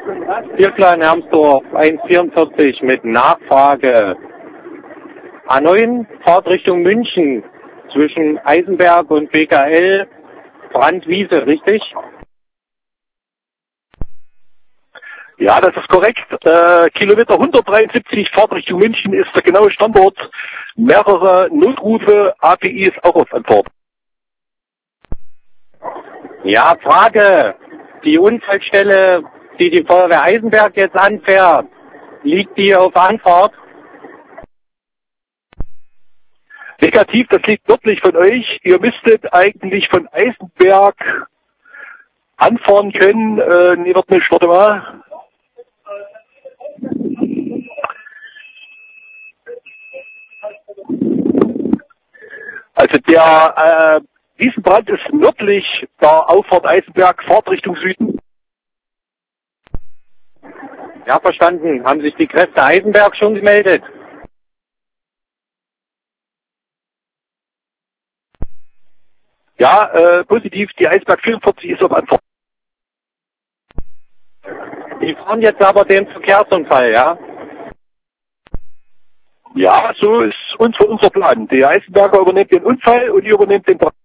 Kirkland Hermsdorf 144 mit Nachfrage. A9 Fahrtrichtung München zwischen Eisenberg und BKL Brandwiese, richtig? Ja, das ist korrekt. Kilometer 173 Fahrtrichtung München ist der genaue Standort. Mehrere Notrufe, API ist auch auf Antwort. Ja, Frage. Die Unfallstelle, die die Feuerwehr Eisenberg jetzt anfährt, liegt die auf Anfahrt? Negativ, das liegt nördlich von euch. Ihr müsstet eigentlich von Eisenberg anfahren können. Warte mal. Also der Wiesenbrand ist nördlich der Auffahrt Eisenberg, Fahrtrichtung Süden. Ja, verstanden. Haben sich die Kräfte Eisenberg schon gemeldet? Ja, positiv, die Eisberg 44 ist auf Antwort. Die fahren jetzt aber den Verkehrsunfall, ja? Ja, so ist unser Plan. Der Eisenberger übernimmt den Unfall und ihr übernehmt den Brand.